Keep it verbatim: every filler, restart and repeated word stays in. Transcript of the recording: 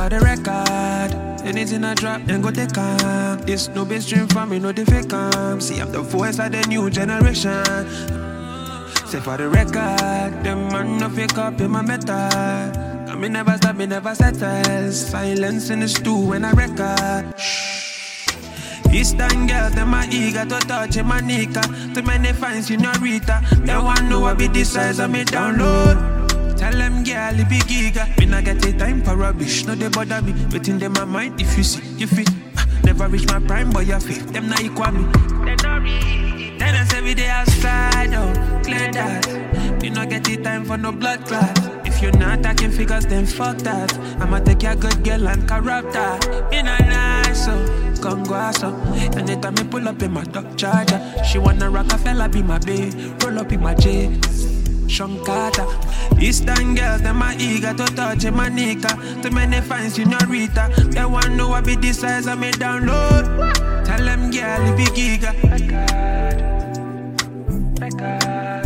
for the record. Anything I drop, then go take calm. This no base stream for me, no the fake calm. See, I'm the voice of the new generation. Say for the record, them man no fake up in my metal. I me never stop, me never settle. Silence in the stew when I record. Shh. Eastern girls, them my eager to touch in my nika. Too many fine señorita. They want know what be the size of me download. Tell them girl, it be giga. Me not get a time for rubbish, no they bother me. Within them my mind, if you see, you fit. uh, Never reach my prime, but you fit. Them not equal me. They not read. Tell us every day outside, oh, clear that. Me not get a time for no blood clot. If you're not attacking figures, then fuck that. I'ma take your good girl and corrupt that. Me not nice, so come go so. Anytime me pull up in my dog charger, she wanna Rockefeller be my bae. Roll up in my J. Shankata. Eastern girls, them my eager to touch in my nika. Too many fine señorita. They want know what be the size of me download. Tell them girl, it be giga. Record, record.